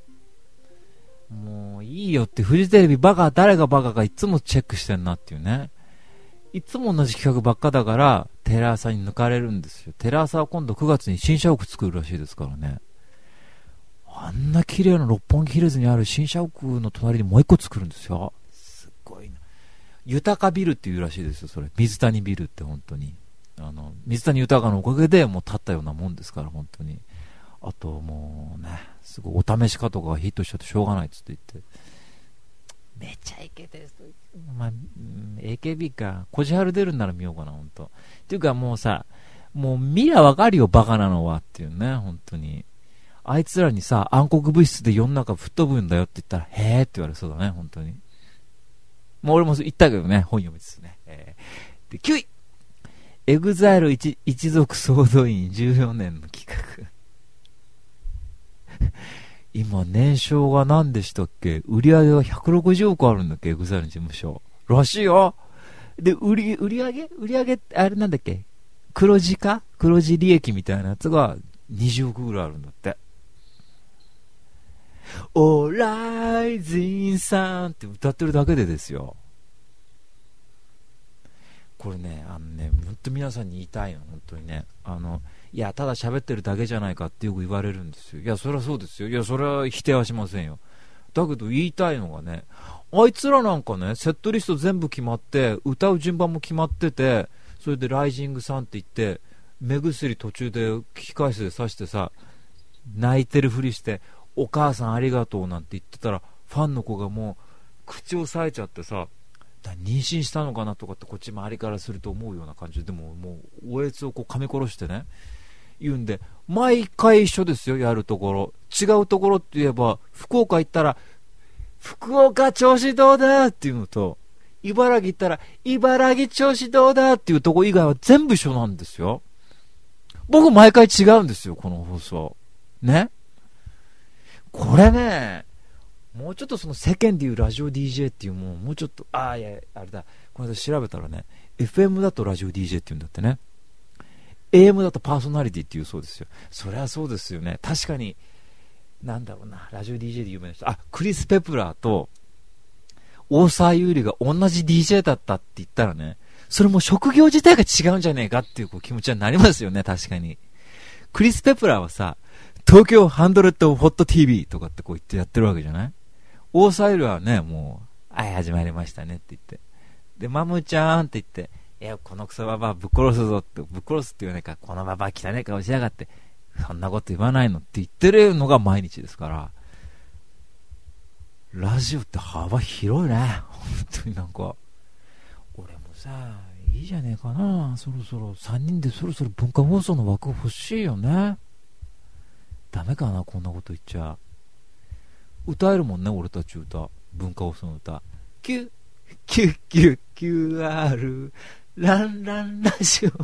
B: もういいよって、フジテレビ誰がバカかいつもチェックしてんなっていうね。いつも同じ企画ばっかだから、テレ朝に抜かれるんですよ。テレ朝は今度9月に新社屋作るらしいですからね。あんな綺麗な六本木ヒルズにある新社屋の隣にもう一個作るんですよ。すごいな。豊かビルっていうらしいですよ、それ。水谷ビルって本当に。水谷豊のおかげでもう立ったようなもんですから、本当に。あともうね、すごいお試し化とかがヒットしちゃってしょうがないっつって言って。めちゃイケテスト。まあ、AKB か。こじはる出るんなら見ようかな、本当。っていうかもうさ、もう見りゃわかるよ、バカなのはっていうね、本当に。あいつらにさ、暗黒物質で世の中吹っ飛ぶんだよって言ったら、へーって言われそうだね、本当に。もう俺も言ったけどね、本読みつつね。で、9位、EXILE 一族総動員14年の企画。 今年商が何でしたっけ、売り上げが160億あるんだっけ、エグザイルの事務所らしいよ。で売り上げあれなんだっけ、黒字利益みたいなやつが20億ぐらいあるんだって。オライジンさんって歌ってるだけでですよ。これね、本当皆さんに言いたいの、本当にね、いやただ喋ってるだけじゃないかってよく言われるんですよ。いやそれはそうですよ、いやそれは否定はしませんよ。だけど言いたいのがね、あいつらなんかね、セットリスト全部決まって歌う順番も決まってて、それでライジングさんって言って目薬途中で聞き返すで刺してさ、泣いてるふりしてお母さんありがとうなんて言ってたら、ファンの子がもう口を押さえちゃってさ、妊娠したのかなとかってこっち周りからすると思うような感じで、もうおえつをこう噛み殺してね言うんで、毎回一緒ですよ、やるところ。違うところって言えば、福岡行ったら福岡調子どうだっていうのと、茨城行ったら茨城調子どうだっていうとこ以外は全部一緒なんですよ。僕毎回違うんですよ、この放送ね。これね、もうちょっとその世間でいうラジオ DJ っていうもうちょっと、いやあれだ、この間調べたらね、 FM だとラジオ DJ っていうんだってね、 AM だとパーソナリティっていうそうですよ。そりゃそうですよね。確かに、なんだろうな、ラジオ DJ で有名な人、クリス・ペプラーと大沢優里が同じ DJ だったって言ったらね、それも職業自体が違うんじゃねえかっていう気持ちになりますよね。確かにクリス・ペプラーはさ、東京ハンドレッドホット TV とかってこう言ってやってるわけじゃない。大沢優里はね、もう始まりましたねって言って、でマムちゃんって言って、いやこのクソババアぶっ殺すぞって、ぶっ殺すって言わないか、このババア汚ねえ顔しやがって、そんなこと言わないのって言ってるのが毎日ですから、ラジオって幅広いね、本当に。なんか俺もさ、いいじゃねえかな、そろそろ3人でそろそろ文化放送の枠欲しいよね。ダメかな、こんなこと言っちゃ。歌えるもんね、俺たち歌、文化放送の歌。キュッキュッキュッ QR ランランラジオ。い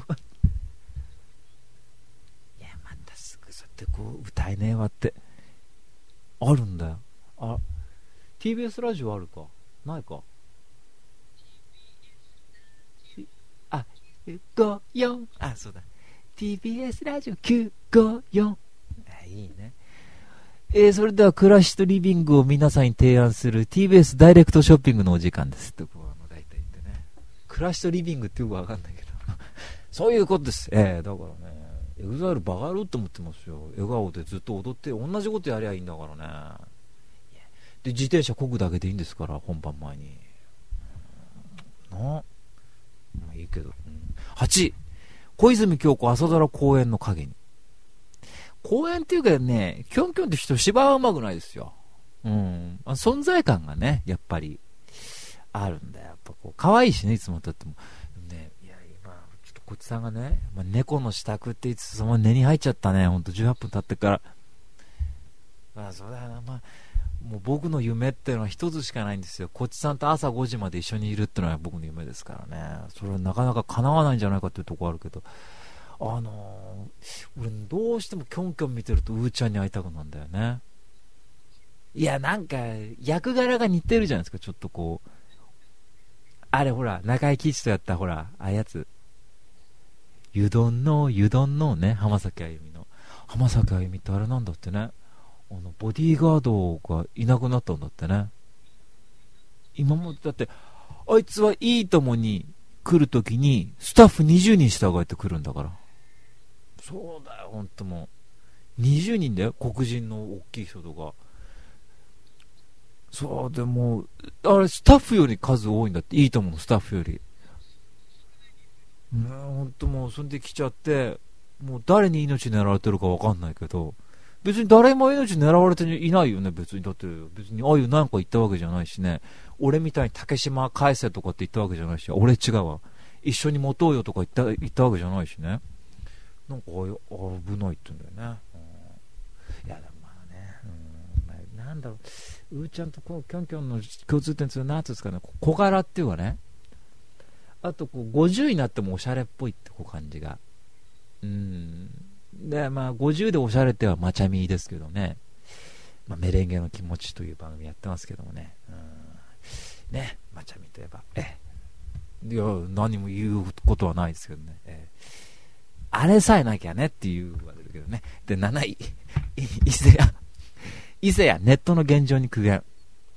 B: やまたすぐそうやってこう歌えねえわってあるんだよ。TBS ラジオあるかないか。54、そうだ、 TBS ラジオ954、いいね。それでは暮らしとリビングを皆さんに提案する TBS ダイレクトショッピングのお時間ですってこう大体言ってね、暮らしとリビングってよくわかんないけどそういうことです。だからね、エグザイルバカ野郎って思ってますよ。笑顔でずっと踊って同じことやりゃいいんだからね。で自転車漕ぐだけでいいんですから、本番前にまあいいけど、8、小泉京子朝ドラ公演の影に。公演っていうかね、キョンキョンって人芝はうまくないですよ。存在感がねやっぱりあるんだよ。やっぱこう可愛いしね、いつもとってもね。いや今ちょっとこっちさんがね、猫の支度って言いつつその寝に入っちゃったね、ほんと18分経ってから。そうだよな。もう僕の夢っていうのは一つしかないんですよ。こっちさんと朝5時まで一緒にいるっていうのは僕の夢ですからね。それはなかなか叶わないんじゃないかっていうところあるけど、俺どうしてもキョンキョン見てるとうーちゃんに会いたくなんだよね。いやなんか役柄が似てるじゃないですか、ちょっとこう。あれほら、中井貴一とやったほら、あやつゆどんのね、浜崎あゆみの。浜崎あゆみってあれなんだってね、ボディーガードがいなくなったんだってね。今もだってあいつはいいともに来るときにスタッフ20人従えて来るんだから。そうだよ、ほんともう20人だよ、黒人の大きい人とか。そうでもあれスタッフより数多いんだって、いいとものスタッフより。ほんともうそんで来ちゃって、もう誰に命狙われてるか分かんないけど、別に誰も命狙われていないよね、別に。だって別にああいうなんか言ったわけじゃないしね。俺みたいに竹島返せとかって言ったわけじゃないし、俺違うわ、一緒に持とうよとか言ったわけじゃないしね。なんか危ないって言うんだよね。いやでもまあね、なんだろう、うーちゃんとこうキョンキョンの共通点って何ていうんですかね、小柄っていうかね、あとこう50になってもおしゃれっぽいってこう感じが。で50でおしゃれってはマチャミですけどね。 メレンゲの気持ちという番組やってますけどもね、ね、まちゃみといえば、いや、何も言うことはないですけどね、あれさえなきゃねっていうわけだけどね。で、7位、伊勢谷ネットの現状に苦言。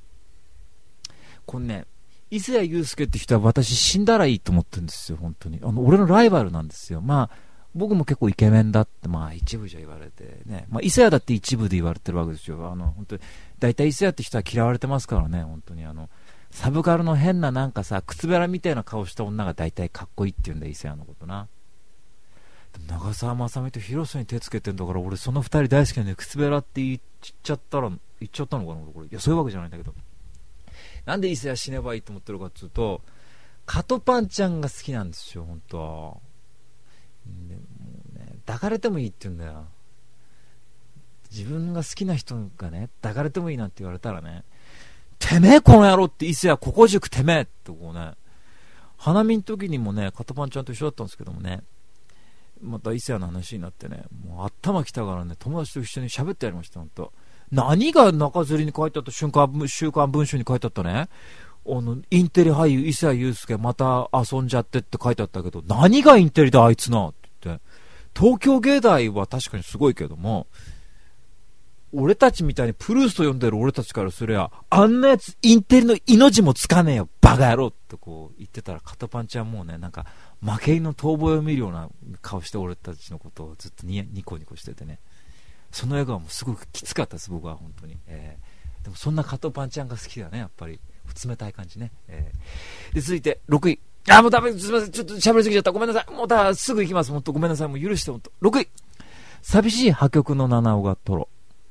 B: これね、伊勢谷友介って人は私死んだらいいと思ってるんですよ、本当に。俺のライバルなんですよ。まあ、僕も結構イケメンだって、まあ一部じゃ言われてね。まあ伊勢谷だって一部で言われてるわけですよ。本当に、大体伊勢谷って人は嫌われてますからね、本当にサブカルの変ななんかさ、靴べらみたいな顔した女が大体かっこいいって言うんだよ、伊勢谷のことな。長澤まさみと広瀬に手つけてんだから、俺その二人大好きなんで、靴べらって言っちゃったのかな、俺これ。いや、そういうわけじゃないんだけど。なんで伊勢谷死ねばいいと思ってるかっていうと、カトパンちゃんが好きなんですよ、本当は。もうね、抱かれてもいいって言うんだよ。自分が好きな人がね、抱かれてもいいなんて言われたらね、てめえこの野郎って伊勢谷ここ塾てめえってこうね、花見の時にもね、カトパンちゃんと一緒だったんですけどもね、また伊勢谷の話になってね、もう頭きたからね、友達と一緒に喋ってやりました、本当。何が中吊りに書いてあった、週刊文春に書いてあったね、インテリ俳優伊勢谷友介また遊んじゃってって書いてあったけど、何がインテリだあいつなって言って、東京芸大は確かにすごいけども、俺たちみたいにプルースト読んでる俺たちからすりゃ、あんなやつインテリの命もつかねえよバカ野郎ってこう言ってたら、カトパンちゃんもうね、なんか負け犬の遠吠えを見るような顔して俺たちのことをずっとニコニコしててね、その映画はもうすごくきつかったです、僕は本当に。でもそんなカトパンちゃんが好きだね、やっぱり冷たい感じね。で続いて6位、もうダメ、すみません、ちょっと喋りすぎちゃった、ごめんなさい、もうすぐ行きます、本当ごめんなさい、もう許して、本当。6位、寂しい破局の七尾がトロ。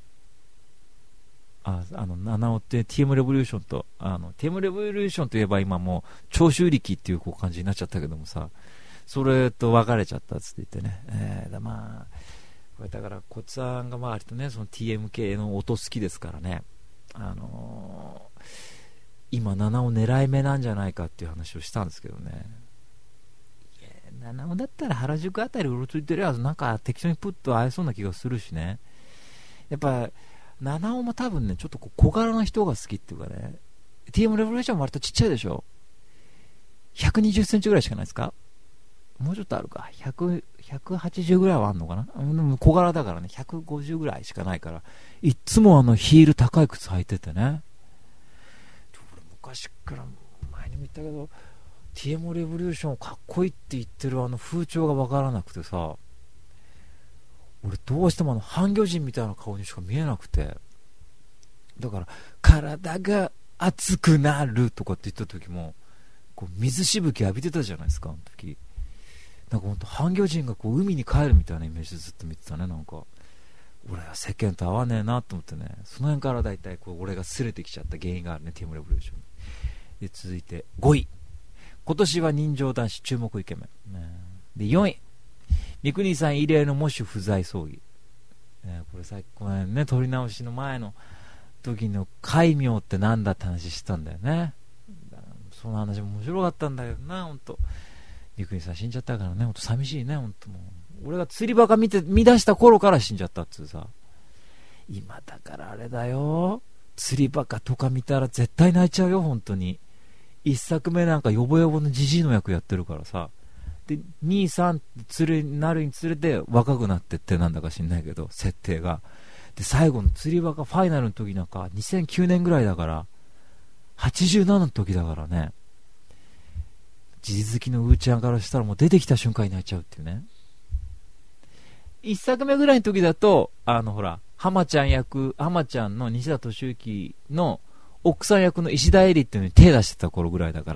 B: 七尾って TM レボリューションと、TM レボリューションといえば今もう長州力っていう感じになっちゃったけどもさ、それと別れちゃったっつって言ってね、まあこれだからこっちさんが割とね、その TMK の音好きですからね、今七尾狙い目なんじゃないかっていう話をしたんですけどね、七尾だったら原宿あたりうろついてるやつなんか適当にプッと合いそうな気がするしね、やっぱ七尾も多分ね、ちょっと小柄な人が好きっていうかね、TM レボリューションも割とちっちゃいでしょ、120センチぐらいしかないですか、もうちょっとあるか、180ぐらいはあるのかな、小柄だからね、150ぐらいしかないから、いっつもヒール高い靴履いててね、俺昔から前にも言ったけど、TM レボリューションかっこいいって言ってる風潮が分からなくてさ、俺どうしても半魚人みたいな顔にしか見えなくて、だから体が熱くなるとかって言った時もこう水しぶき浴びてたじゃないですか、あの時。なんかほんと半魚人がこう海に帰るみたいなイメージでずっと見てたね。なんか俺は世間と合わねえなと思ってね、その辺からだいたいこう俺が擦れてきちゃった原因があるね、TMレボリューションで。続いて5位、今年は人情男子注目イケメン、で4位、三國さん異例の喪主不在葬儀、これさっきこのね、撮り直しの前の時の戒名ってなんだって話してたんだよね。その話も面白かったんだけどな、本当。三國さん死んじゃったからね、本当寂しいね、本当。もう俺が釣りバカ見出した頃から死んじゃったっつうさ、今だからあれだよ、釣りバカとか見たら絶対泣いちゃうよ、本当に。一作目なんかヨボヨボのジジイの役やってるからさ、で2、3ってなるにつれて若くなってってなんだか知んないけど、設定が。で最後の釣りバカファイナルの時なんか2009年ぐらいだから、87の時だからね、地好きのうーちゃんからしたらもう出てきた瞬間に泣いちゃうっていうね。1作目ぐらいの時だとほら浜ちゃんの西田敏行の奥さん役の石田絵里っていうのに手出してた頃ぐらいだから、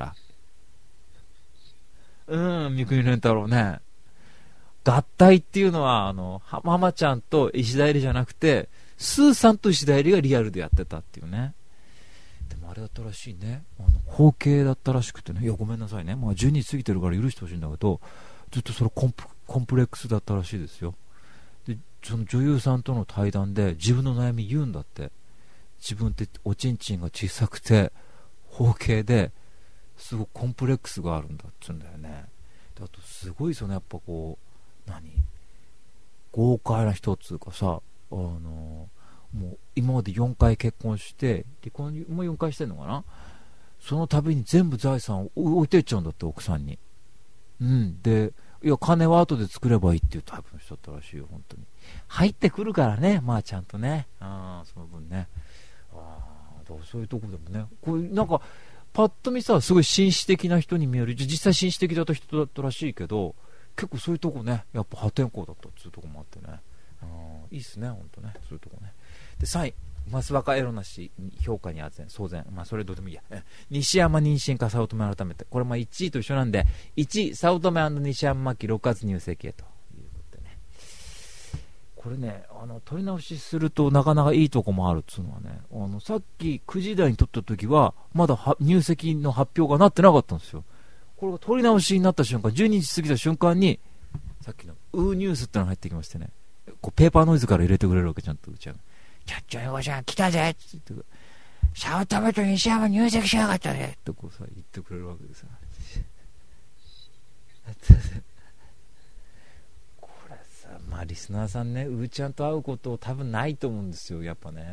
B: 三國連太郎ね、合体っていうのは浜ちゃんと石田絵里じゃなくてスーさんと石田絵里がリアルでやってたっていうね。でもあれだったらしいね、包茎だったらしくてね、いやごめんなさいね、まあ、12過ぎてるから許してほしいんだけど、ずっとそれコンプレックスだったらしいですよ。でその女優さんとの対談で自分の悩み言うんだって。自分っておちんちんが小さくて包茎ですごくコンプレックスがあるんだっつうんだよね。であとすごいですよね、やっぱこう豪快な人っつうかさ、 もう今まで4回結婚して離婚も4回してんのかな。その度に全部財産を置いていっちゃうんだって、奥さんに。で、いや金は後で作ればいいっていうタイプの人だったらしいよ。本当に入ってくるからね、まあちゃんとね、その分ね。だからそういうとこでもね、こういうなんかパッと見さ、すごい紳士的な人に見える。実際紳士的だった人だったらしいけど、結構そういうとこね、やっぱ破天荒だったっていうとこもあってね、いいっすね、ほんとね、そういうとこね。で、3位、増若エロなし、評価にあぜん、騒然。それどうでもいいや。西山妊娠か早乙女改めて。これ1位と一緒なんで、1位、早乙女&西山末期6月入籍へということでね。これね、取り直しするとなかなかいいとこもあるっつうのはね、さっき9時台に撮った時は、まだ入籍の発表がなってなかったんですよ。これが取り直しになった瞬間、12時過ぎた瞬間に、さっきのウーニュースってのが入ってきましてね、こうペーパーノイズから入れてくれるわけ、ちゃんとうちゃん。ちゃっちゃいごちゃん来たぜって言って、早乙女と西山入籍しやがったぜってこうさ、言ってくれるわけでさ。これさ、まあリスナーさんね、うーちゃんと会うこと多分ないと思うんですよ、やっぱね。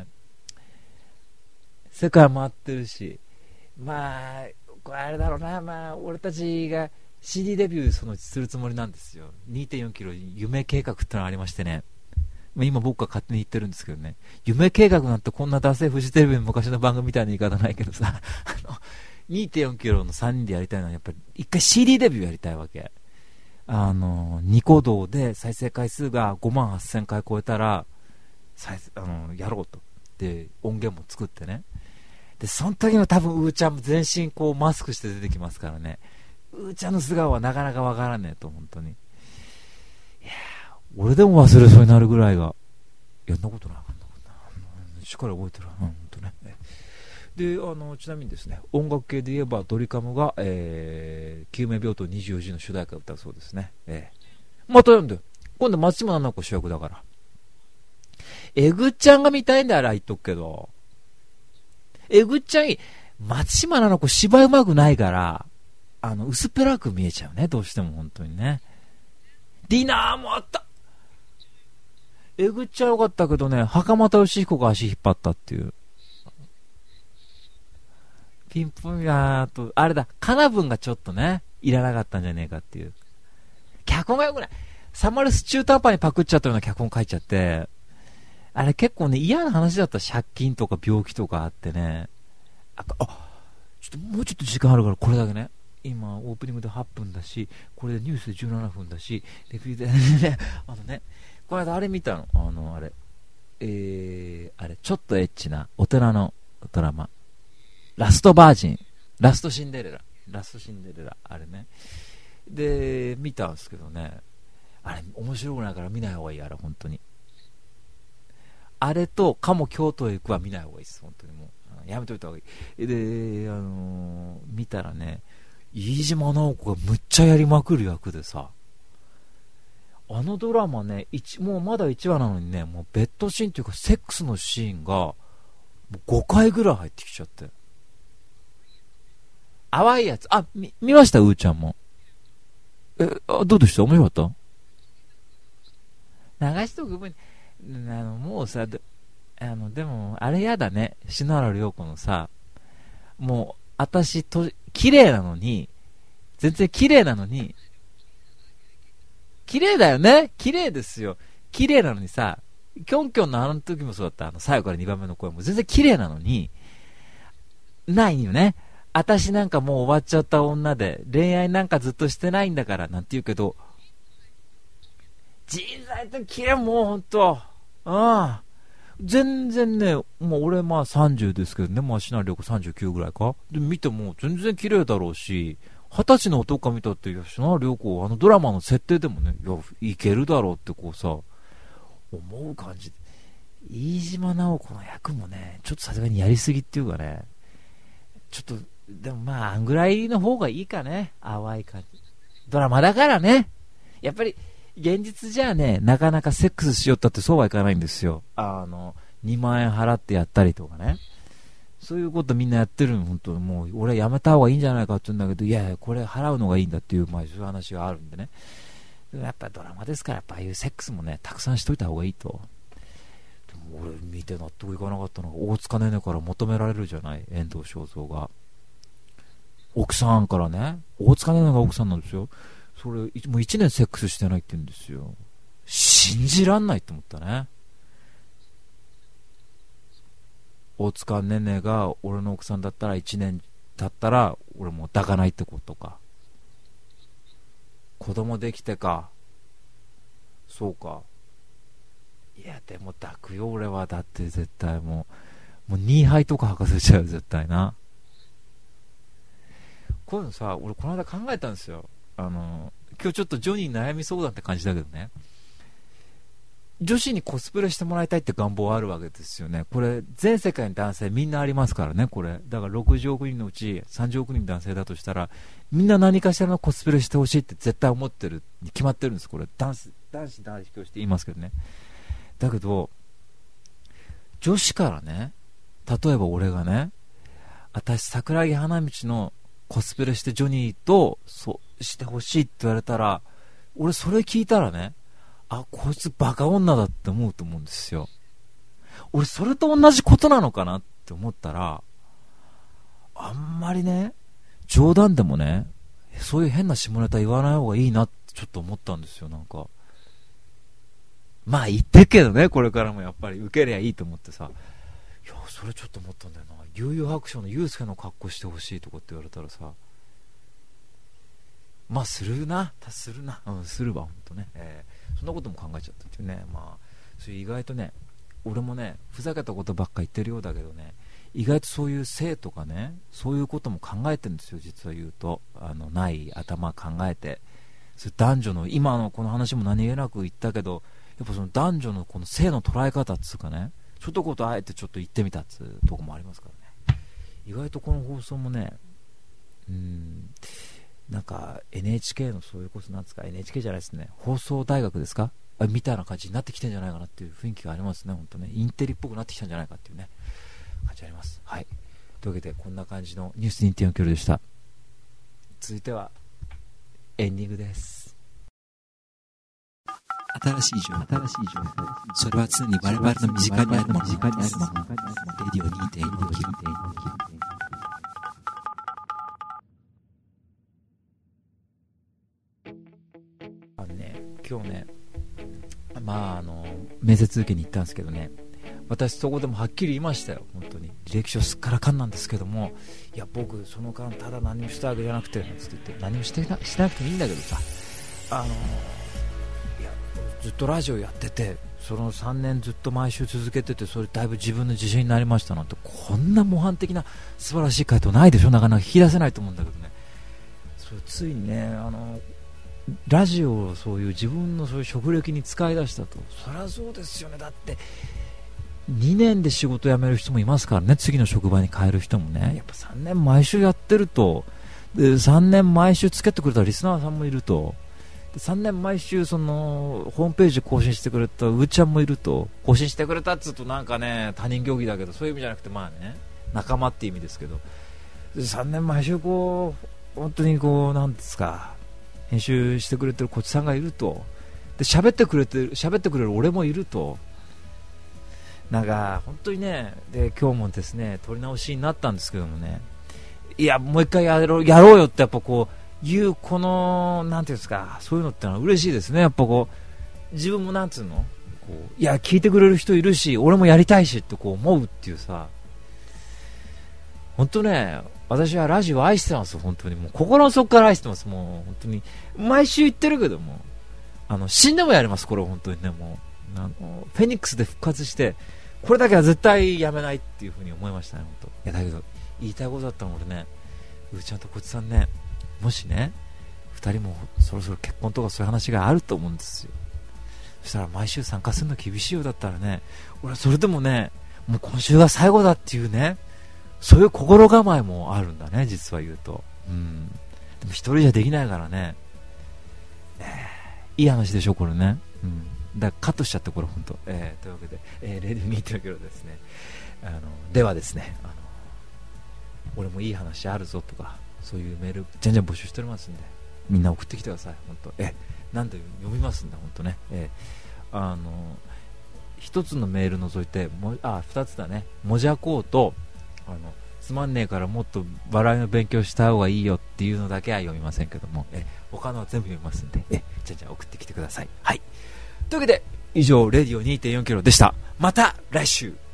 B: 世界回ってるし、まあ、これあれだろうな、まあ、俺たちが CD デビューそのうちするつもりなんですよ。 2.4 キロ夢計画ってのがありましてね、今僕が勝手に言ってるんですけどね、夢計画なんてこんなダセフジテレビの昔の番組みたいな言い方ないけどさ2.4 キロの3人でやりたいのはやっぱり一回 CD デビューやりたいわけ。ニコ動で再生回数が5万8000回超えたらやろうと。で音源も作ってね、でその時の多分うーちゃんも全身こうマスクして出てきますからね、うーちゃんの素顔はなかなかわからねえと、本当に。いや俺でも忘れそうになるぐらいが、やんなことない、しっかり覚えてる、本当ね。でちなみにですね、音楽系で言えばドリカムが、救命病棟24時の主題歌を歌うそうですね。また読んで、今度松島菜々子主役だから、えぐっちゃんが見たいんだよ、あれ言っとくけど、えぐっちゃん松島菜々子芝居うまくないから薄っぺらく見えちゃうね、どうしても本当にね。ディナーもあった。えぐっちゃよかったけどね、袴田義彦が足引っ張ったっていう。ピンポンやーと、あれだ、カナブンがちょっとね、いらなかったんじゃねえかっていう。脚本がよくない。サマルス中途半端にパクっちゃったような脚本書いちゃって、あれ結構ね、嫌な話だった。借金とか病気とかあってね。ちょっともうちょっと時間あるからこれだけね。今オープニングで8分だし、これでニュースで17分だし、レビューでね、この間あれ見たの。あれちょっとエッチな大人のドラマ、ラストバージン、ラストシンデレラ、あれね。で見たんですけどね、あれ面白くないから見ない方がいい。あれ本当に、あれとカモ京都へ行くは見ない方がいいです。本当にもうやめといた方がいい。で見たらね、飯島直子がむっちゃやりまくる役でさ、あのドラマね、もうまだ1話なのにね、もうベッドシーンというかセックスのシーンがもう5回ぐらい入ってきちゃって、淡いやつ。見ました？うーちゃんも。どうでした？面白かった？流しとく分にもうさ、でもあれやだね、篠原涼子のさ、もう私と綺麗なのに、全然綺麗なのに、綺麗だよね、綺麗ですよ、綺麗なのにさ、キョンキョンのあの時もそうだった、最後から2番目の声も全然綺麗なのにないよね。私なんかもう終わっちゃった女で恋愛なんかずっとしてないんだからなんて言うけど、人材と綺麗、もうほんと全然ね、もう俺まあ30ですけどね、まあ、篠原涼子39ぐらいかで見ても全然綺麗だろうし、20歳の男が見たって、いや篠原涼子ドラマの設定でもね、いけるだろうってこうさ思う感じ。飯島直子の役もね、ちょっとさすがにやりすぎっていうかね、ちょっとでもまああんぐらいの方がいいかね、淡い感じ。ドラマだからね、やっぱり現実じゃあね、なかなかセックスしよったってそうはいかないんですよ。2万円払ってやったりとかね、そういうことみんなやってるの。本当もう俺はやめた方がいいんじゃないかって言うんだけど、いやいやこれ払うのがいいんだっていう、まあ、そういう話があるんでね。やっぱドラマですから、やっぱああいうセックスもね、たくさんしといた方がいいと。 でも俺見て納得いかなかったのが、大塚寧々から求められるじゃない、遠藤正造が奥さんからね、大塚寧々が奥さんなんですよ。それもう1年セックスしてないって言うんですよ。信じらんないと思ったね。大塚寧々が俺の奥さんだったら1年経ったら俺もう抱かないってことか。子供できてか、そうか。いやでも抱くよ俺は。だって絶対もうニーハイとか履かせちゃう絶対な。こういうのさ、俺この間考えたんですよ。今日ちょっとジョニー悩み相談って感じだけどね、女子にコスプレしてもらいたいって願望はあるわけですよね。これ全世界の男性みんなありますからね。これだから60億人のうち30億人男性だとしたら、みんな何かしらのコスプレしてほしいって絶対思ってるに決まってるんです。これ男子代表して言いますけどね。だけど女子からね、例えば俺がね、私桜木花道のコスプレしてジョニーとそうしてほしいって言われたら、俺それ聞いたらね、あ、こいつバカ女だって思うと思うんですよ。俺それと同じことなのかなって思ったら、あんまりね、冗談でもね、そういう変な下ネタ言わない方がいいなってちょっと思ったんですよ。なんかまあ言ってっけどね、これからもやっぱり受けりゃいいと思ってさ。いやそれちょっと思ったんだよな。悠々白書のユースケの格好してほしいとかって言われたらさ、まあするな、するな、するわほんとね、そんなことも考えちゃったっていうね。まあそういう意外とね、俺もねふざけたことばっか言ってるようだけどね、意外とそういう性とかね、そういうことも考えてるんですよ。実は言うとない頭考えて、そ男女の今のこの話も何気なく言ったけど、やっぱその男女のこの性の捉え方っつうかね、ちょっとことあえてちょっと言ってみたっつうとこもありますからね。意外とこの放送もね、なんか NHK のそういうことなんですか、 NHK じゃないですね、放送大学ですかみたいな感じになってきてんじゃないかなっていう雰囲気がありますね。本当ね、インテリっぽくなってきたんじゃないかっていうね感じあります。はい、というわけでこんな感じのニュース 2.4 キロでした。続いてはエンディングです。
A: 新しい情報、それは常に我々の身近にあるもの、レディオ 2.4 キロ。
B: 今日ね、面接受けに行ったんですけどね、私そこでもはっきり言いましたよ。本当に履歴書すっからかんなんですけども、いや僕その間ただ何もしたわけじゃなくてつって言って、何もしてなくてもいいんだけどさ、いやずっとラジオやってて、その3年ずっと毎週続けてて、それだいぶ自分の自信になりましたなんて、こんな模範的な素晴らしい回答ないでしょ。なかなか引き出せないと思うんだけどね。それついにね、ラジオをそういう自分のそういう職歴に使い出したと。そりゃそうですよね。だって2年で仕事辞める人もいますからね。次の職場に変える人もね。やっぱ3年毎週やってると、で3年毎週つけてくれたリスナーさんもいると、で3年毎週そのホームページ更新してくれたうーちゃんもいると、更新してくれたっつうとなんかね他人行儀だけど、そういう意味じゃなくて、まあね、仲間って意味ですけど、で3年毎週こう本当にこうなんですか、編集してくれてるこっちさんがいると、で喋ってくれる俺もいると、なんか本当にね、で今日もですね撮り直しになったんですけどもね、いやもう一回やろうよってやっぱこういうこのなんていうんですか、そういうのってのは嬉しいですね。やっぱこう自分もなんつうの、こういや聞いてくれる人いるし、俺もやりたいしってこう思うっていうさ、本当ね、私はラジオ愛してます。本当にもう心の底から愛してます。もう本当に毎週言ってるけども、死んでもやります。これ本当にね、もうフェニックスで復活してこれだけは絶対やめないっていう風に思いましたね。本当。いやだけど言いたいことだったの俺ね、うーちゃんとこっちさんね、もしね2人もそろそろ結婚とかそういう話があると思うんですよ。そしたら毎週参加するの厳しいようだったらね、俺はそれでもね、もう今週が最後だっていうね、そういう心構えもあるんだね、実は言うと。でも一人じゃできないからね、いい話でしょこれね。だからカットしちゃってこれ本当。というわけで、レディーミートのけどですね、ではですね、俺もいい話あるぞとか、そういうメールじゃんじゃん募集しておりますんで、みんな送ってきてください。本当、何度読みますんで本当ね。 一つのメール除いて二つだね。もじゃこうとつまんねえからもっと笑いの勉強した方がいいよっていうのだけは読みませんけども、他のは全部読みますんで、じゃあ送ってきてください。はい。というわけで以上レディオ 2.4 キロでした。また来週。